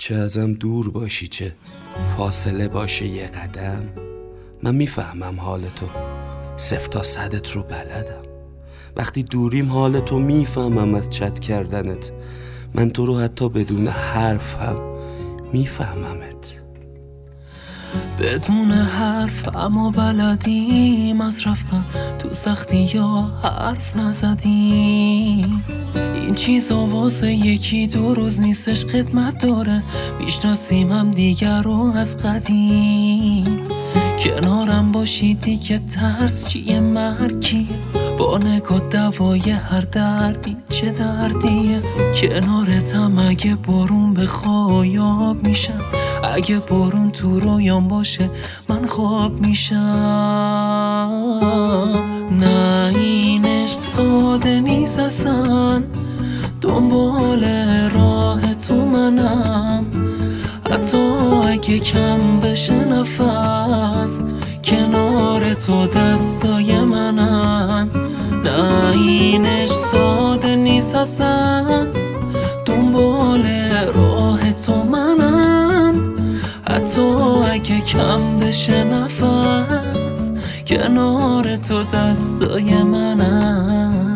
چه ازم دور باشی، چه فاصله باشه یه قدم، من میفهمم حال تو، 0 تا 100 رو بلدم. وقتی دوریم حال تو میفهمم از چت کردنت، من تو رو حتی بدون حرف هم میفهممت. بدون حرف اما بلدیم از رفتن تو سختی یا حرف نزدیم. این چیزا واسه یکی دو روز نیستش، خدمت داره میشناسیم هم دیگر رو از قدیم. کنارم باشی دیگه ترس چیه، مرگیه با نگاه دوای هر دردی چه دردیه. کنارتم اگه بارون بخوای آب میشم، اگه بارون تو رویام باشه من خواب میشم. نه این عشق ساده نیست اصلا، دنبال راه تو منم، حتی اگه کم بشه نفس کنار تو دستای منن. نه این عشق ساده نیست اصلا، دنبال راه تو منم، حتی اگه کم بشه نفس کنار تو دستای منن.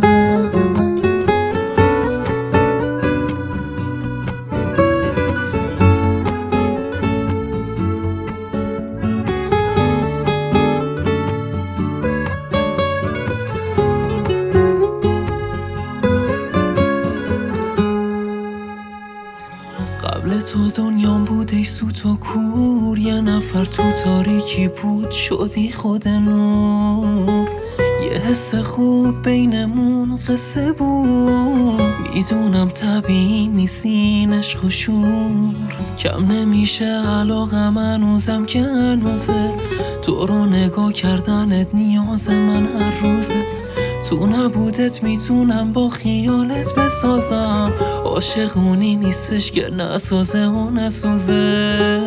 قبل تو دنیام بود ای سوت و کور، یه نفر تو تاریکی بود شدی خود نور. یه حس خوب بینمون قصه بود، میدونم طبیعی نیست این عشق و شور. کم نمیشه علاقم هنوزم که هنوزه، تو رو نگاه کردنت نیاز من هر روزه. تو نبودت میتونم با خیالت بسازم، عاشقونی نیستش که نسازه و نسوزه.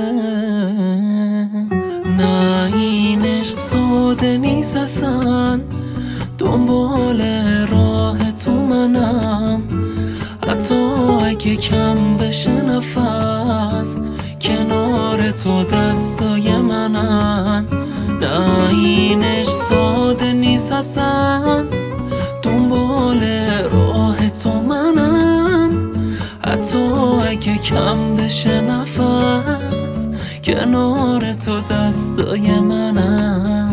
نه این عشق ساده نیست اصلا، دنبال راه تو منم، حتی اگه کم بشه نفس کنار تو دستای منن. نه این عشق ساده نیست اصلا، دنبال راه تو منم، حتی اگه کم بشه نفس کنار تو دستای منم.